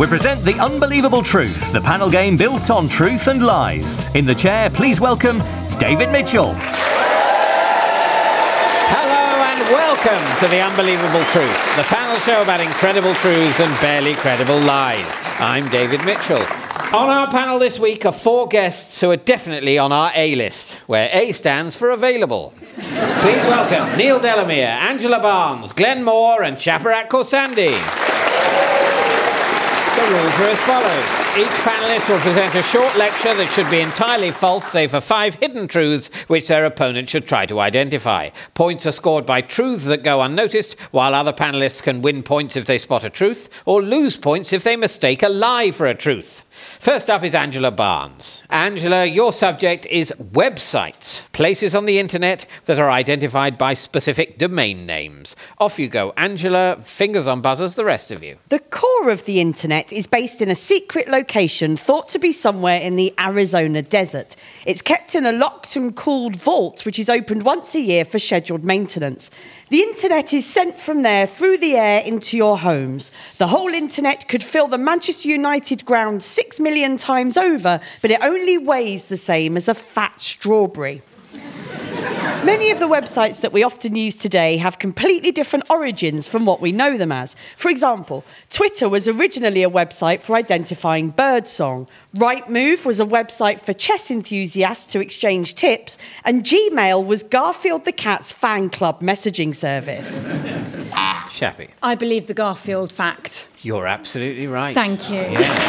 we present The Unbelievable Truth, the panel game built on truth and lies. In the chair, please welcome David Mitchell. Hello and welcome to The Unbelievable Truth, the panel show about incredible truths and barely credible lies. I'm David Mitchell. On our panel this week are four guests who are definitely on our A-list, where A stands for available. Please welcome Neil Delamere, Angela Barnes, Glenn Moore and Shaparat Khorsandi. The rules are as follows. Each panellist will present a short lecture that should be entirely false, save for 5 hidden truths which their opponent should try to identify. Points are scored by truths that go unnoticed, while other panellists can win points if they spot a truth, or lose points if they mistake a lie for a truth. First up is Angela Barnes. Angela, your subject is websites, places on the internet that are identified by specific domain names. Off you go, Angela. Fingers on buzzers, the rest of you. The core of the internet is based in a secret location thought to be somewhere in the Arizona desert. It's kept in a locked and cooled vault, which is opened once a year for scheduled maintenance. The internet is sent from there through the air into your homes. The whole internet could fill the Manchester United ground 6 million times over, but it only weighs the same as a fat strawberry. Many of the websites that we often use today have completely different origins from what we know them as. For example, Twitter was originally a website for identifying birdsong. Rightmove was a website for chess enthusiasts to exchange tips. And Gmail was Garfield the Cat's fan club messaging service. Shappy. I believe the Garfield fact. You're absolutely right. Thank you.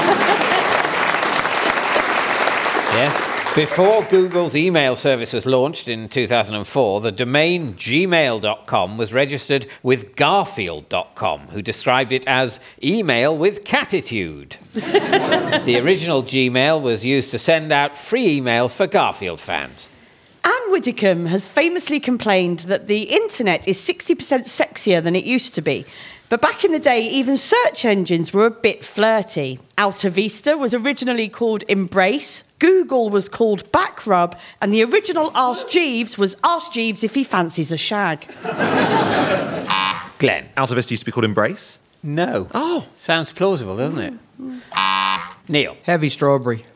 Yes. Before Google's email service was launched in 2004, the domain gmail.com was registered with Garfield.com, who described it as email with catitude. The original Gmail was used to send out free emails for Garfield fans. Anne Widdecombe has famously complained that the internet is 60% sexier than it used to be. But back in the day, even search engines were a bit flirty. Alta Vista was originally called Embrace, Google was called Backrub, and the original Ask Jeeves was Ask Jeeves if he fancies a shag. Glenn. Alta Vista used to be called Embrace? No. Oh. Sounds plausible, doesn't it? Neil. Heavy strawberry.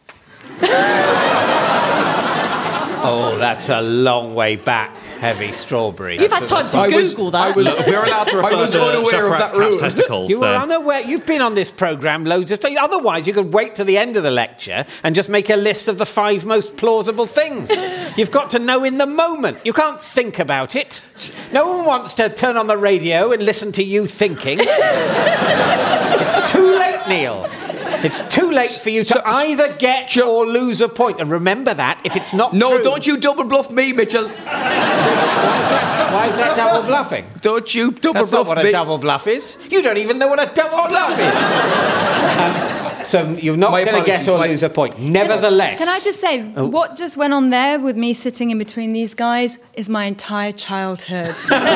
Oh, that's a long way back, heavy strawberry. You've had time to Google that. We're allowed to refer I was unaware of that rule. testicles. You were then. unaware. You've been on this programme loads of times. Otherwise, you could wait to the end of the lecture and just make a list of the 5 most plausible things. You've got to know in the moment. You can't think about it. No one wants to turn on the radio and listen to you thinking. It's too late, Neil. It's too late for you to either get or lose a point. And remember that, if it's not No, true... don't you double bluff me, Mitchell. Why is that double bluffing? Don't you double That's bluff not what me. a double bluff is. You don't even know what a double bluff is. So you're not going to get or lose a point. Nevertheless... Can I just say, what just went on there with me sitting in between these guys is my entire childhood.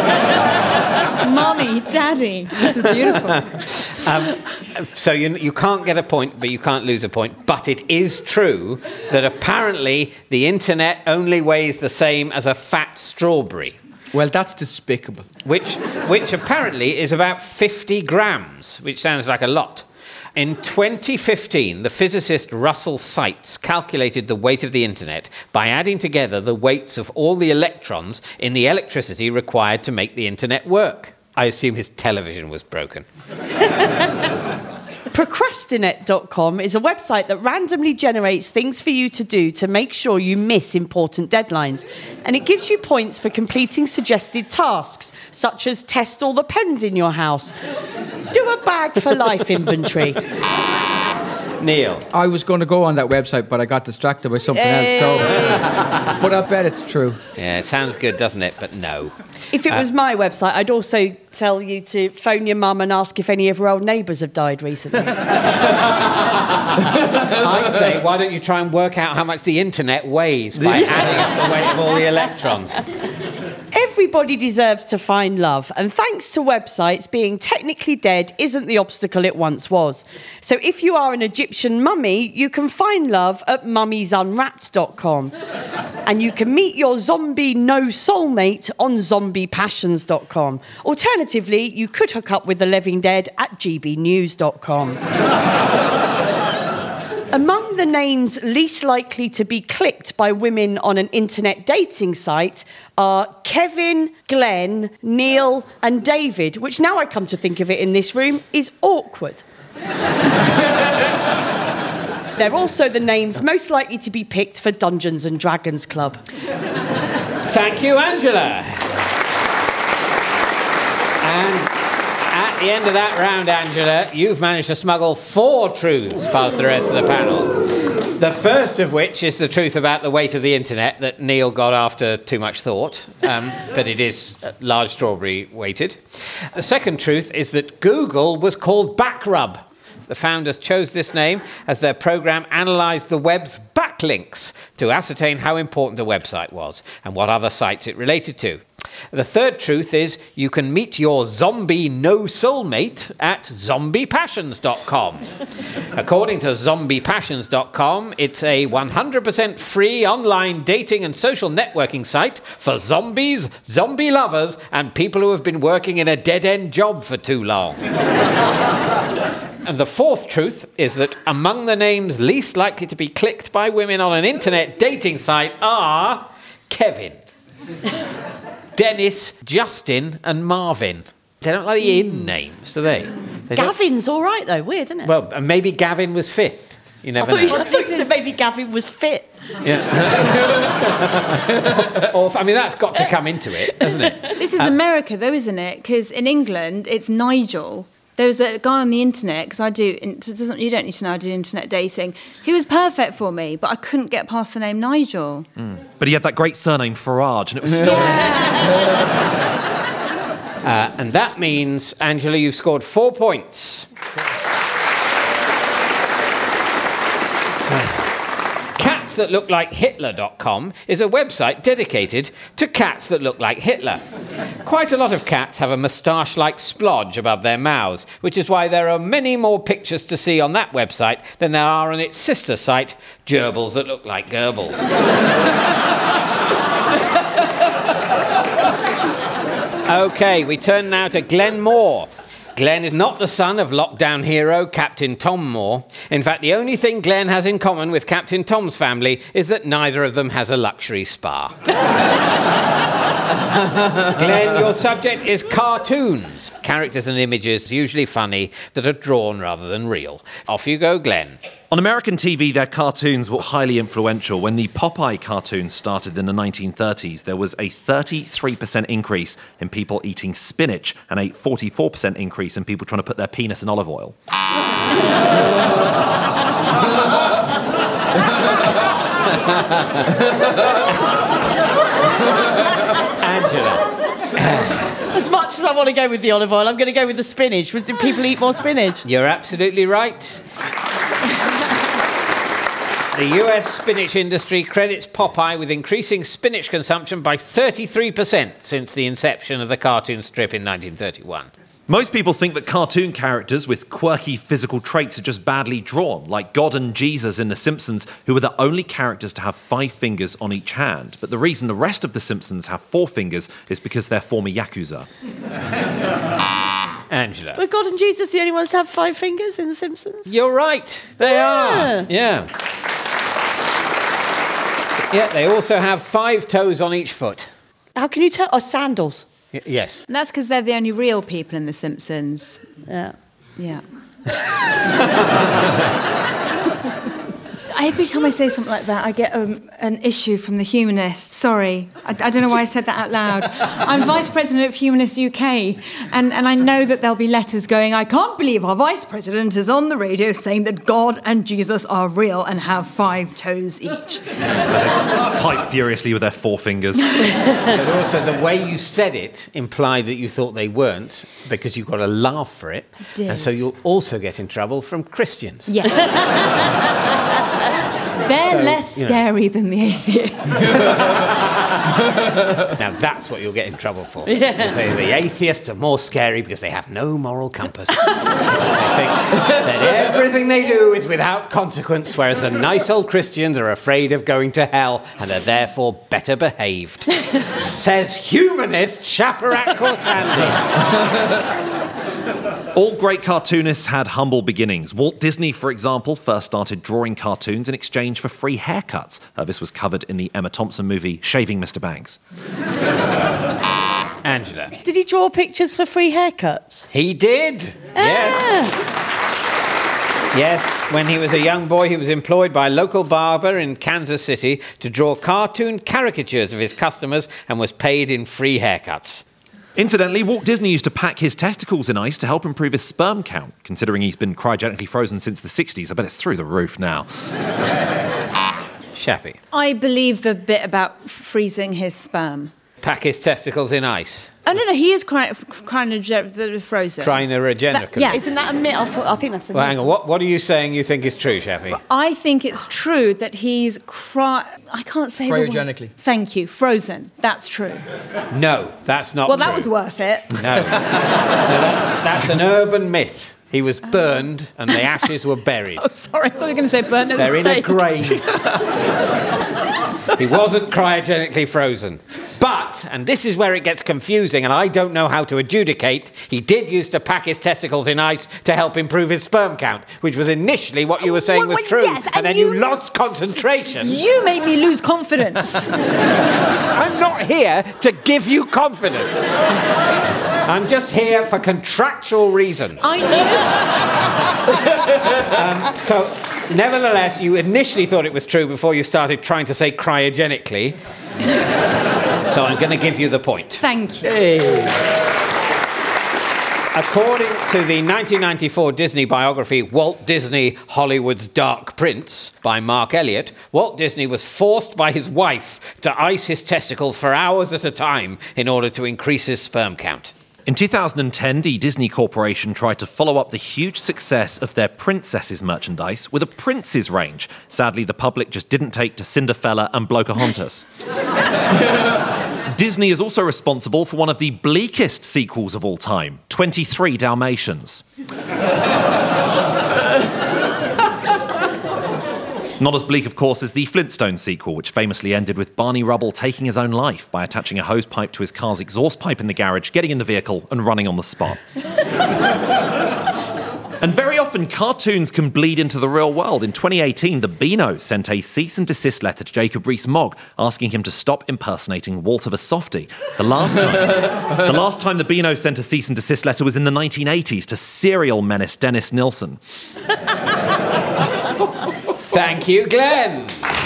Mommy, Daddy, this is beautiful. So you can't get a point, but you can't lose a point. But it is true that apparently the internet only weighs the same as a fat strawberry. Well, that's despicable. Which apparently is about 50 grams, which sounds like a lot. In 2015, the physicist Russell Seitz calculated the weight of the internet by adding together the weights of all the electrons in the electricity required to make the internet work. I assume his television was broken. Procrastinate.com is a website that randomly generates things for you to do to make sure you miss important deadlines. And it gives you points for completing suggested tasks, such as test all the pens in your house, do a bag for life inventory. Neil. I was going to go on that website, but I got distracted by something else. So, but I bet it's true. Yeah, it sounds good, doesn't it? But no. If it was my website, I'd also tell you to phone your mum and ask if any of her old neighbours have died recently. I'd say, why don't you try and work out how much the internet weighs by adding up the weight of all the electrons? Every Everybody deserves to find love, and thanks to websites, being technically dead isn't the obstacle it once was. So if you are an Egyptian mummy, you can find love at mummiesunwrapped.com. And you can meet your zombie no soulmate on zombiepassions.com. Alternatively, you could hook up with the living dead at gbnews.com. Among the names least likely to be clicked by women on an internet dating site are Kevin, Glenn, Neil and David, which now I come to think of it in this room is awkward. They're also the names most likely to be picked for Dungeons and Dragons Club. Thank you, Angela. And at the end of that round, Angela, you've managed to smuggle 4 truths past the rest of the panel. The first of which is the truth about the weight of the internet that Neil got after too much thought, but it is large strawberry weighted. The second truth is that Google was called Backrub. The founders chose this name as their program analysed the web's backlinks to ascertain how important a website was and what other sites it related to. The third truth is you can meet your zombie no soulmate at zombiepassions.com. According to zombiepassions.com, it's a 100% free online dating and social networking site for zombies, zombie lovers, and people who have been working in a dead-end job for too long. And the fourth truth is that among the names least likely to be clicked by women on an internet dating site are Kevin, Dennis, Justin and Marvin. They don't like the in names, do they? Gavin's all right, though. Weird, isn't it? Well, maybe Gavin was fifth. You never know. I thought you said maybe Gavin was fit. Yeah. I mean, that's got to come into it, hasn't it? This is America, though, isn't it? Because in England, it's Nigel. There was a guy on the internet, because you don't need to know I do internet dating. He was perfect for me, but I couldn't get past the name Nigel. But he had that great surname, Farage, and it was still... And that means, Angela, you've scored 4 points. CatsThatLookLikeHitler.com is a website dedicated to cats that look like Hitler. Quite a lot of cats have a moustache-like splodge above their mouths, which is why there are many more pictures to see on that website than there are on its sister site, Gerbils That Look Like Gerbils. OK, we turn now to Glenn Moore. Glenn is not the son of lockdown hero Captain Tom Moore. In fact, the only thing Glenn has in common with Captain Tom's family is that neither of them has a luxury spa. Glenn, your subject is cartoons. Characters and images, usually funny, that are drawn rather than real. Off you go, Glenn. On American TV, their cartoons were highly influential. When the Popeye cartoons started in the 1930s, there was a 33% increase in people eating spinach and a 44% increase in people trying to put their penis in olive oil. Angela. As much as I want to go with the olive oil, I'm going to go with the spinach. Do people eat more spinach? You're absolutely right. The US spinach industry credits Popeye with increasing spinach consumption by 33% since the inception of the cartoon strip in 1931. Most people think that cartoon characters with quirky physical traits are just badly drawn, like God and Jesus in The Simpsons, who were the only characters to have 5 fingers on each hand. But the reason the rest of The Simpsons have 4 fingers is because they're former Yakuza. Angela. Were God and Jesus the only ones to have 5 fingers in The Simpsons? You're right. They are. Yeah. Yeah, they also have 5 toes on each foot. How can you tell? Oh, sandals. Yes. And that's because they're the only real people in The Simpsons. Yeah. Yeah. Every time I say something like that, I get an issue from the Humanists. Sorry. I don't know why I said that out loud. I'm Vice President of Humanist UK, and I know that there'll be letters going, I can't believe our Vice President is on the radio saying that God and Jesus are real and have 5 toes each. Type furiously with their 4 fingers. But also the way you said it implied that you thought they weren't, because you've got a laugh for it. I did. And so you'll also get in trouble from Christians. Yes. They're less scary than the atheists. Now that's what you'll get in trouble for. Yeah. They say the atheists are more scary because they have no moral compass. Because they think that everything they do is without consequence, whereas the nice old Christians are afraid of going to hell and are therefore better behaved. Says humanist Shaparak Khorsandi. All great cartoonists had humble beginnings. Walt Disney, for example, first started drawing cartoons in exchange for free haircuts. This was covered in the Emma Thompson movie Shaving Mr. Banks. Angela. Did he draw pictures for free haircuts? He did. Yes. Yes, when he was a young boy, he was employed by a local barber in Kansas City to draw cartoon caricatures of his customers and was paid in free haircuts. Incidentally, Walt Disney used to pack his testicles in ice to help improve his sperm count. Considering he's been cryogenically frozen since the 60s, I bet it's through the roof now. Shappy. I believe the bit about freezing his sperm. Pack his testicles in ice. Oh, no, he is cryogenic frozen. Cryogenic. Yeah. Isn't that a myth? I think that's a myth. Well, hang on. What are you saying you think is true, Shappy? I think it's true that he's I can't say Cryogenically. the word. Thank you. Frozen. That's true. No, that's not Well, true. that was worth it. No, that's an urban myth. He was burned and the ashes were buried. Oh, sorry. I thought you were going to say burnt at the They're in a stake. grave. He wasn't cryogenically frozen. But, and this is where it gets confusing and I don't know how to adjudicate, he did used to pack his testicles in ice to help improve his sperm count, which was initially what you were saying was true. Yes, and then you lost concentration. You made me lose confidence. I'm not here to give you confidence. I'm just here for contractual reasons. I knew. So, nevertheless, you initially thought it was true before you started trying to say cryogenically. So I'm going to give you the point. Thank you. According to the 1994 Disney biography, Walt Disney, Hollywood's Dark Prince, by Mark Elliott, Walt Disney was forced by his wife to ice his testicles for hours at a time in order to increase his sperm count. In 2010, the Disney Corporation tried to follow up the huge success of their Princesses merchandise with a Prince's range. Sadly, the public just didn't take to Cinderfella and Blocahontas. Disney is also responsible for one of the bleakest sequels of all time, 23 Dalmatians. Not as bleak, of course, as the Flintstones sequel, which famously ended with Barney Rubble taking his own life by attaching a hose pipe to his car's exhaust pipe in the garage, getting in the vehicle and running on the spot. And very often, cartoons can bleed into the real world. In 2018, the Beano sent a cease and desist letter to Jacob Rees-Mogg, asking him to stop impersonating Walter the Softie. The last time the Beano sent a cease and desist letter was in the 1980s to serial menace Dennis Nilsson. Thank you, Glenn.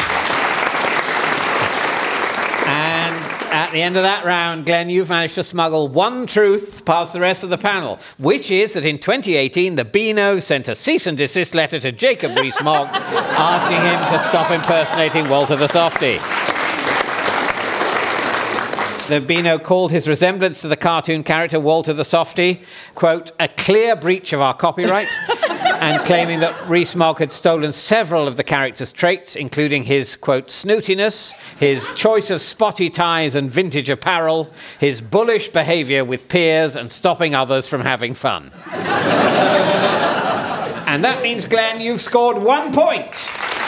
And at the end of that round, Glenn, you've managed to smuggle one truth past the rest of the panel, which is that in 2018, the Beano sent a cease and desist letter to Jacob Rees-Mogg asking him to stop impersonating Walter the Softie. The Beano called his resemblance to the cartoon character Walter the Softie, quote, a clear breach of our copyright, and claiming that Rees-Mogg had stolen several of the character's traits, including his, quote, snootiness, his choice of spotty ties and vintage apparel, his bullish behaviour with peers, and stopping others from having fun. And that means, Glenn, you've scored 1 point.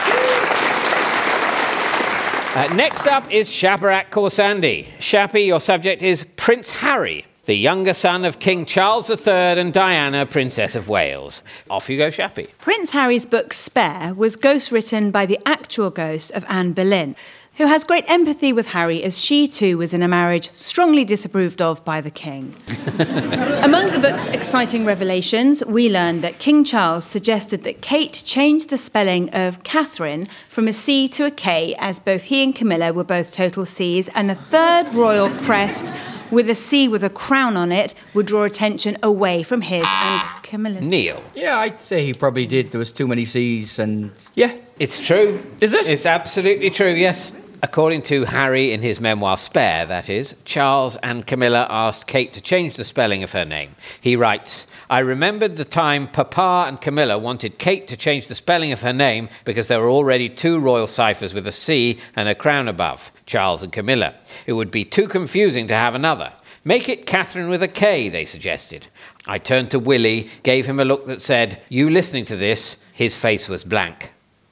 Next up is Shaparak Khorsandi. Shappy, your subject is Prince Harry, the younger son of King Charles III and Diana, Princess of Wales. Off you go, Shappy. Prince Harry's book Spare was ghostwritten by the actual ghost of Anne Boleyn, who has great empathy with Harry as she too was in a marriage strongly disapproved of by the king. Among the book's exciting revelations, we learned that King Charles suggested that Kate change the spelling of Catherine from a C to a K, as both he and Camilla were both total Cs, and a third royal crest with a C with a crown on it would draw attention away from his and Camilla's. Neil. Yeah, I'd say he probably did. There was too many C's and... Yeah. It's true. Is it? It's absolutely true, yes. According to Harry in his memoir Spare, that is, Charles and Camilla asked Kate to change the spelling of her name. He writes, I remembered the time Papa and Camilla wanted Kate to change the spelling of her name because there were already 2 royal ciphers with a C and a crown above, Charles and Camilla. It would be too confusing to have another. Make it Catherine with a K, they suggested. I turned to Willie, gave him a look that said, you listening to this? His face was blank.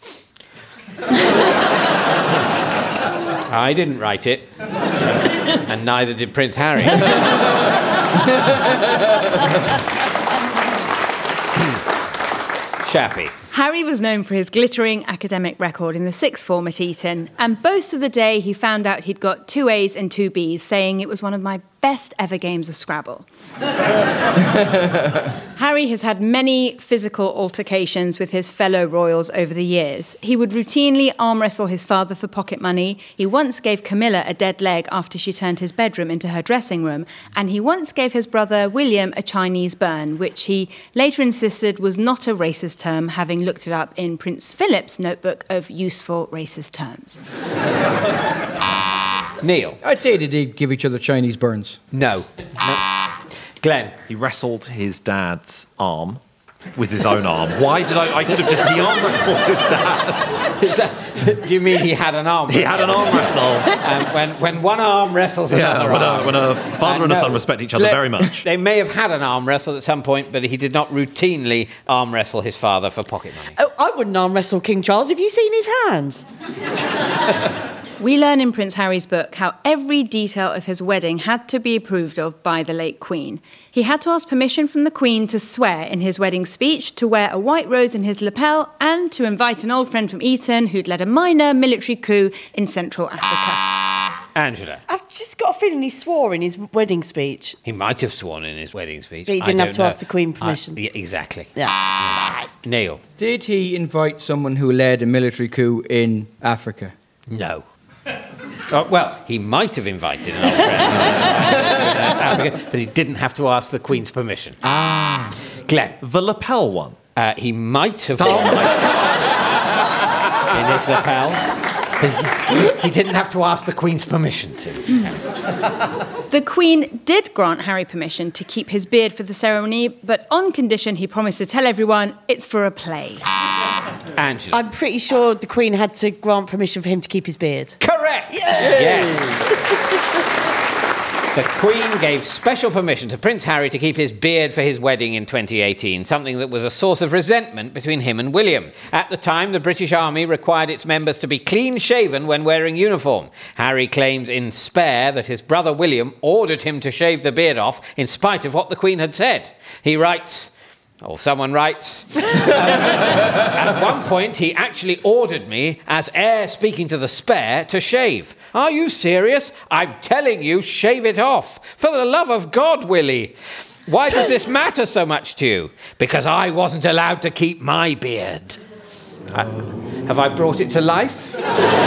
I didn't write it, and neither did Prince Harry. Shappy. Harry was known for his glittering academic record in the sixth form at Eton, and boasted the day he found out he'd got 2 A's and 2 B's, saying it was one of my best ever games of Scrabble. Harry has had many physical altercations with his fellow royals over the years. He would routinely arm wrestle his father for pocket money. He once gave Camilla a dead leg after she turned his bedroom into her dressing room. And he once gave his brother William a Chinese burn, which he later insisted was not a racist term, having looked it up in Prince Philip's notebook of useful racist terms. Neil. I'd say they did give each other Chinese burns. No. Glenn. He wrestled his dad's arm with his own arm. Why did I could have just he arm wrestled his dad. Do you mean he had an arm wrestle? He had an arm wrestle. When one arm wrestles another arm. When a father and a son respect each other very much. They may have had an arm wrestle at some point, but he did not routinely arm wrestle his father for pocket money. Oh, I wouldn't arm wrestle King Charles. Have you seen his hands? We learn in Prince Harry's book how every detail of his wedding had to be approved of by the late Queen. He had to ask permission from the Queen to swear in his wedding speech, to wear a white rose in his lapel, and to invite an old friend from Eton who'd led a minor military coup in Central Africa. Angela. I've just got a feeling he swore in his wedding speech. He might have sworn in his wedding speech. But he didn't have to ask the Queen permission. Yeah, exactly. Yeah. Neil. Did he invite someone who led a military coup in Africa? No. Well, he might have invited an old friend in Africa, but he didn't have to ask the Queen's permission. Glenn. The lapel one. He might have in his lapel. He didn't have to ask the Queen's permission to. The Queen did grant Harry permission to keep his beard for the ceremony, but on condition he promised to tell everyone it's for a play. Angela. I'm pretty sure the Queen had to grant permission for him to keep his beard. Correct! Yes! The Queen gave special permission to Prince Harry to keep his beard for his wedding in 2018, something that was a source of resentment between him and William. At the time, the British Army required its members to be clean-shaven when wearing uniform. Harry claims in Spare that his brother William ordered him to shave the beard off in spite of what the Queen had said. He writes... or someone writes, at one point he actually ordered me, as heir speaking to the Spare, to shave. Are you serious? I'm telling you, shave it off. For the love of God, Willie. Why does this matter so much to you? Because I wasn't allowed to keep my beard. Have I brought it to life?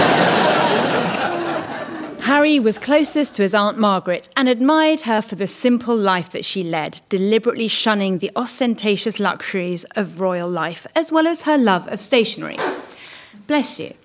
Harry was closest to his Aunt Margaret and admired her for the simple life that she led, deliberately shunning the ostentatious luxuries of royal life, as well as her love of stationery. Bless you.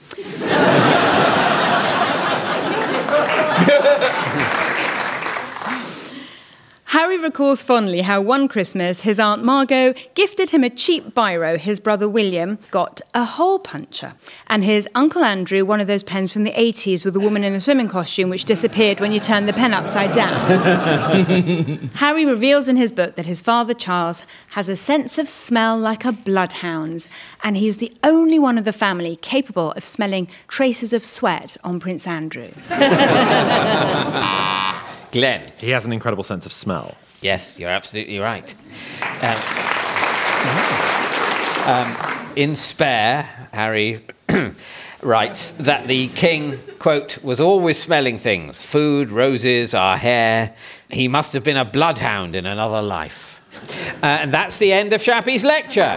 Harry recalls fondly how one Christmas his Aunt Margot gifted him a cheap biro, his brother William got a hole puncher, and his Uncle Andrew one of those pens from the 80s with a woman in a swimming costume which disappeared when you turned the pen upside down. Harry reveals in his book that his father Charles has a sense of smell like a bloodhound's, and he's the only one of the family capable of smelling traces of sweat on Prince Andrew. Glenn. He has an incredible sense of smell. Yes, you're absolutely right. In Spare, Harry writes that the king, quote, was always smelling things, food, roses, our hair. He must have been a bloodhound in another life. And that's the end of Shappy's lecture.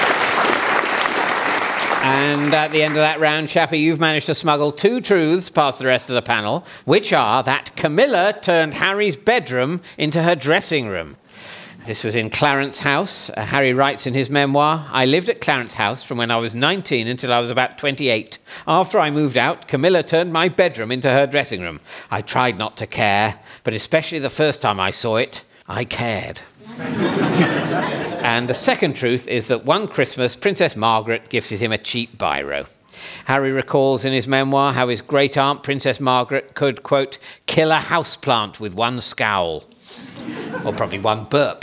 And at the end of that round, Shappy, you've managed to smuggle 2 truths past the rest of the panel, which are that Camilla turned Harry's bedroom into her dressing room. This was in Clarence House. Harry writes in his memoir, "I lived at Clarence House from when I was 19 until I was about 28. After I moved out, Camilla turned my bedroom into her dressing room. I tried not to care, but especially the first time I saw it, I cared." And the second truth is that one Christmas, Princess Margaret gifted him a cheap biro. Harry recalls in his memoir how his great-aunt, Princess Margaret, could, quote, kill a houseplant with one scowl. Or probably one burp.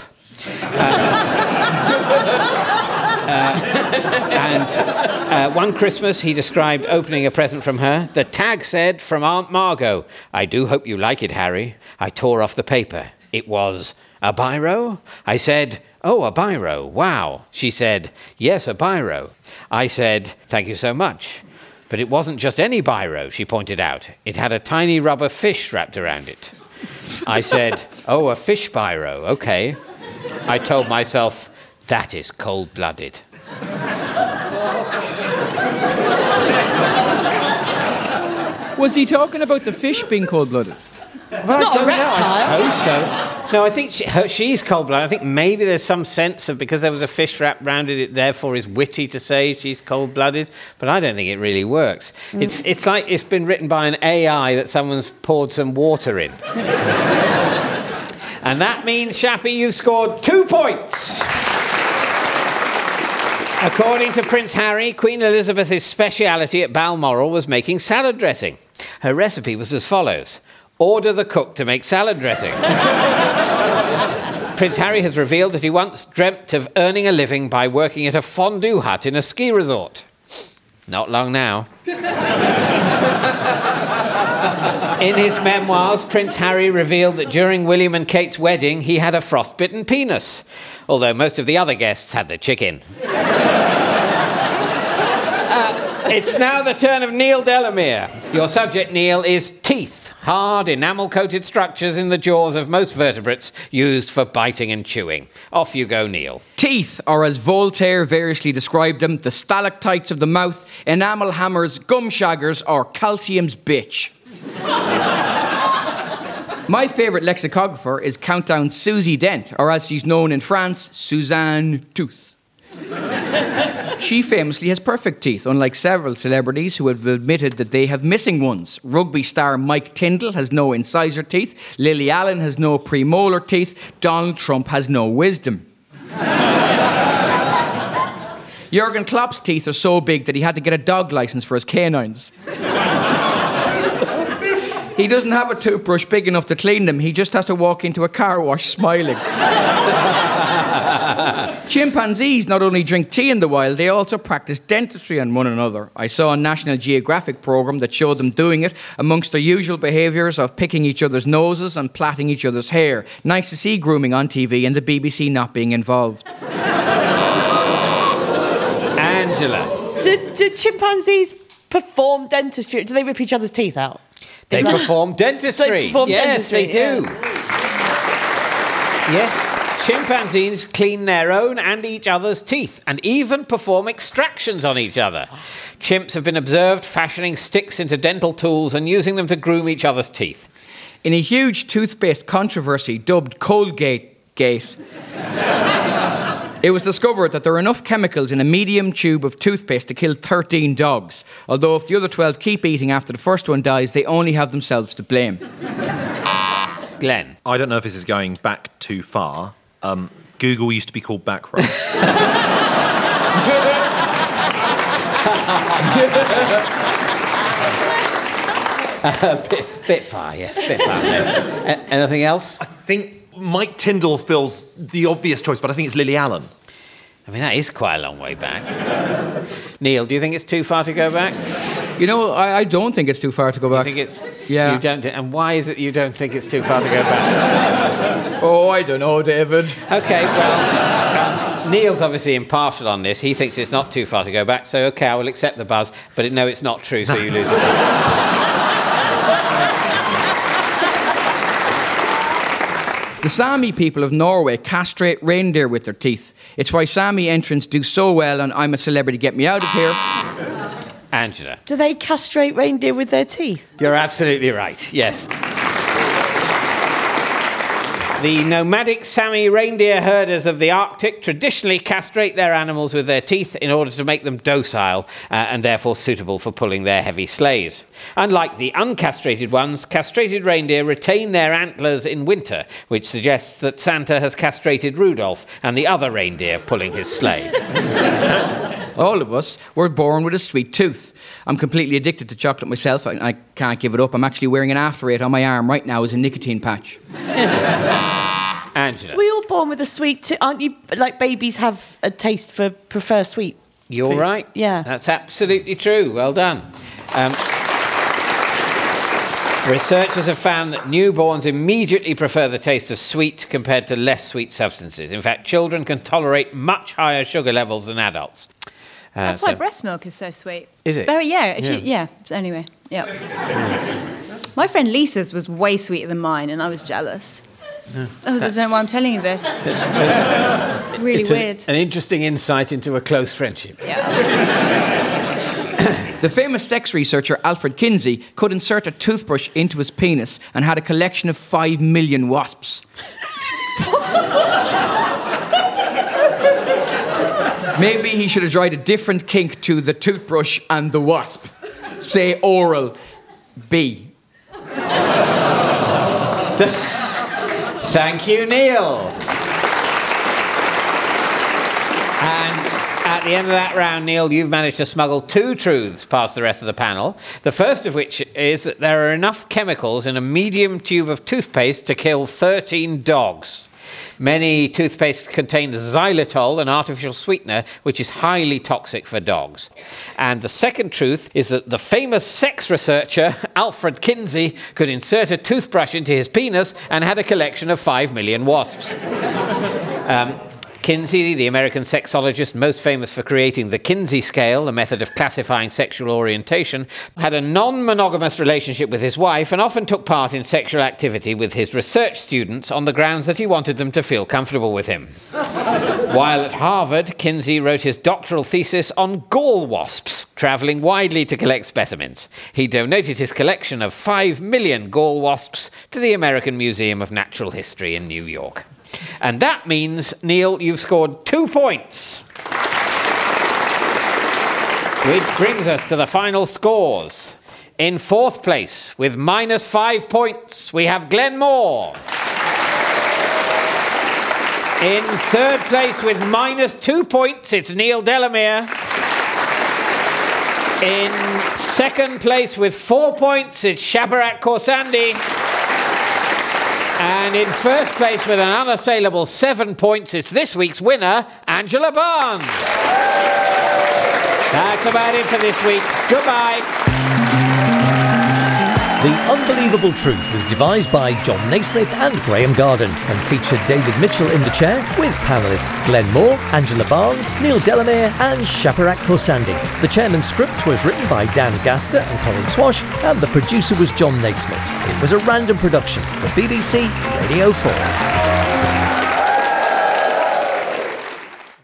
One Christmas, he described opening a present from her. The tag said, "From Aunt Margot. I do hope you like it, Harry." I tore off the paper. It was, "A biro?" I said, "Oh, a biro. Wow." She said, "Yes, a biro." I said, "Thank you so much." But it wasn't just any biro, she pointed out. It had a tiny rubber fish wrapped around it. I said, "Oh, a fish biro, okay." I told myself, that is cold-blooded. Was he talking about the fish being cold-blooded? It's not a reptile. I suppose so. No, I think she's cold-blooded. I think maybe there's some sense of because there was a fish wrapped around it, it therefore is witty to say she's cold-blooded. But I don't think it really works. It's like it's been written by an AI that someone's poured some water in. And that means, Shappy, you've scored 2 points. According to Prince Harry, Queen Elizabeth's speciality at Balmoral was making salad dressing. Her recipe was as follows. Order the cook to make salad dressing. Prince Harry has revealed that he once dreamt of earning a living by working at a fondue hut in a ski resort. Not long now. In his memoirs, Prince Harry revealed that during William and Kate's wedding, he had a frostbitten penis, although most of the other guests had the chicken. It's now the turn of Neil Delamere. Your subject, Neil, is teeth. Hard, enamel-coated structures in the jaws of most vertebrates used for biting and chewing. Off you go, Neil. Teeth, or as Voltaire variously described them, the stalactites of the mouth, enamel hammers, gum shaggers, or calcium's bitch. My favourite lexicographer is Countdown Susie Dent, or as she's known in France, Suzanne Tooth. She famously has perfect teeth, unlike several celebrities who have admitted that they have missing ones. Rugby star Mike Tyndall has no incisor teeth, Lily Allen has no premolar teeth, Donald Trump has no wisdom. Jurgen Klopp's teeth are so big that he had to get a dog licence for his canines. He doesn't have a toothbrush big enough to clean them, he just has to walk into a car wash smiling. Chimpanzees not only drink tea in the wild, they also practice dentistry on one another. I saw a National Geographic programme that showed them doing it amongst their usual behaviours of picking each other's noses and plaiting each other's hair. Nice to see grooming on TV and the BBC not being involved. Angela. Do chimpanzees perform dentistry? Do they rip each other's teeth out? They perform dentistry. They perform yes, dentistry, they do. Yes. Chimpanzees clean their own and each other's teeth and even perform extractions on each other. Chimps have been observed fashioning sticks into dental tools and using them to groom each other's teeth. In a huge toothpaste controversy dubbed Colgate Gate, it was discovered that there are enough chemicals in a medium tube of toothpaste to kill 13 dogs. Although if the other 12 keep eating after the first one dies, they only have themselves to blame. Glenn. I don't know if this is going back too far. Google used to be called Backrow. Bit far, yes, bit far. Anything else? I think Mike Tyndall feels the obvious choice, but I think it's Lily Allen. I mean, that is quite a long way back. Neil, do you think it's too far to go back? You know, I don't think it's too far to go back. You think it's... Yeah. You don't and why is it you don't think it's too far to go back? Oh, I don't know, David. OK, well, Neil's obviously impartial on this. He thinks it's not too far to go back, so OK, I will accept the buzz, but no, it's not true, so you lose a point. The Sami people of Norway castrate reindeer with their teeth. It's why Sami entrants do so well on I'm a Celebrity, Get Me Out of Here. Angela. Do they castrate reindeer with their teeth? You're absolutely right, yes. The nomadic Sami reindeer herders of the Arctic traditionally castrate their animals with their teeth in order to make them docile and therefore suitable for pulling their heavy sleighs. Unlike the uncastrated ones, castrated reindeer retain their antlers in winter, which suggests that Santa has castrated Rudolph and the other reindeer pulling his sleigh. All of us were born with a sweet tooth. I'm completely addicted to chocolate myself. I can't give it up. I'm actually wearing an After Eight on my arm right now as a nicotine patch. Angela. We're all born with a sweet tooth. Aren't you, like babies have a taste for, prefer sweet? You're food? right. Yeah. That's absolutely true. Well done. Researchers have found that newborns immediately prefer the taste of sweet compared to less sweet substances. In fact, children can tolerate much higher sugar levels than adults. That's why breast milk is so sweet. Is It's it? Anyway, yeah. My friend Lisa's was way sweeter than mine, and I was jealous. I don't know why I'm telling you this. Really It's weird. an interesting insight into a close friendship. Yeah. The famous sex researcher Alfred Kinsey could insert a toothbrush into his penis and had a collection of 5 million wasps. Maybe he should have tried a different kink to the toothbrush and the wasp. Say oral B. Thank you, Neil. And at the end of that round, Neil, you've managed to smuggle 2 truths past the rest of the panel. The first of which is that there are enough chemicals in a medium tube of toothpaste to kill 13 dogs. Many toothpastes contain xylitol, an artificial sweetener, which is highly toxic for dogs. And the second truth is that the famous sex researcher, Alfred Kinsey, could insert a toothbrush into his penis and had a collection of 5 million wasps. Kinsey, the American sexologist most famous for creating the Kinsey scale, a method of classifying sexual orientation, had a non-monogamous relationship with his wife and often took part in sexual activity with his research students on the grounds that he wanted them to feel comfortable with him. While at Harvard, Kinsey wrote his doctoral thesis on gall wasps, travelling widely to collect specimens. He donated his collection of 5 million gall wasps to the American Museum of Natural History in New York. And that means, Neil, you've scored 2 points. Which brings us to the final scores. In 4th place, with -5 points, we have Glenn Moore. In 3rd place, with -2 points, it's Neil Delamere. In 2nd place, with 4 points, it's Shaparak Khorsandi. And in 1st place with an unassailable 7 points, it's this week's winner, Angela Barnes. That's about it for this week. Goodbye. The Unbelievable Truth was devised by John Naismith and Graham Garden and featured David Mitchell in the chair with panellists Glenn Moore, Angela Barnes, Neil Delamere and Shaparak Khorsandi. The chairman's script was written by Dan Gaster and Colin Swash and the producer was John Naismith. It was a random production for BBC Radio 4.